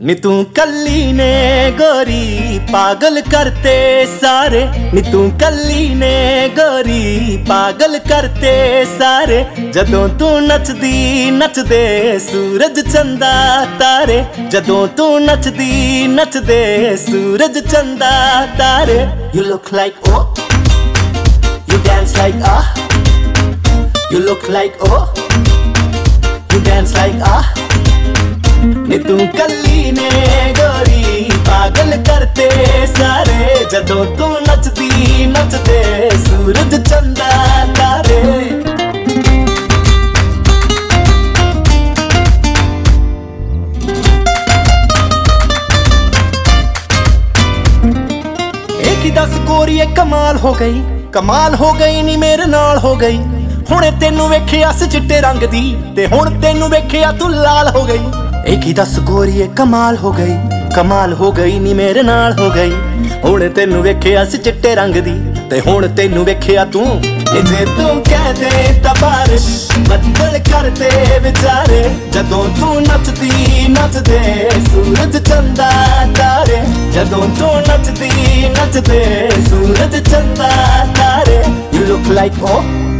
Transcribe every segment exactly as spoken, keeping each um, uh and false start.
नी तू कल्ली ने गोरी पागल करते सारे, नी तू कल्ली ने गोरी पागल करते सारे। जदों तू नचदी नचदे सूरज चंदा तारे, जदों तू नचदी नचदे सूरज चंदा तारे। You look like oh, you dance like ah, you look like oh, you dance like ah। नी तू कल्ली ने गोरी पागल करते सारे, जदों तू नचदी नचदे सूरज चंदा तारे। एक ही दस गोरीए कमाल हो गई, कमाल हो गई नी मेरे नाल हो गई। हुणे तेनू वेखिया सी चिट्टे रंग दी, ते हुण तेनू वेखिया तू लाल हो गई। एक ही दस गोरीए कमाल हो गई, कमाल हो गई नी मेरे नाल हो गई। हुण तेनू वेखिया सी चिट्टे रंग दी, ते हुण तेनू वेखिया तू। जे तू कह दे तां बारिश बदल करते विचारे, जदों तू नचदी नचदे सूरज चंदा तारे, जदों तू नचदी नचदे सूरज चंदा तारे। You look like oh,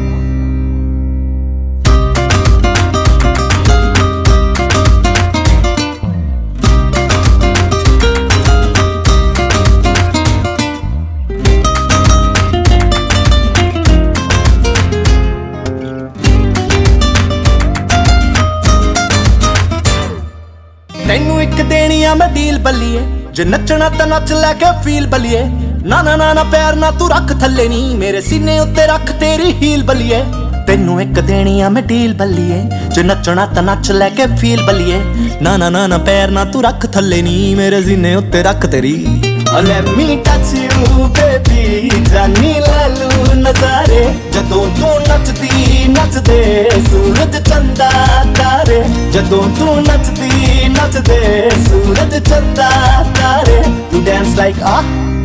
तैनू एक देनी आ मैं डील बल्लीए, जे नचना तां नच लैके फील बल्लीए। ना ना ना ना पैर ना तू रख थल्ले नी, मेरे सीने उत्ते रख तेरी हील बल्लीए। तैनू एक देनी आ मैं डील बल्लीए, जे नचना तां नच लैके फील बल्लीए। ना ना ना ना पैर ना तू रख थल्ले नी, मेरे सीने उत्ते रख तेरी। Let me touch you baby, जानी ले लू नजारे। जदों तू नचदी नचदे सूरज चंदा तारे, जदों तू नचदी नचदे सूरज चंदा तारे। You dance like ah,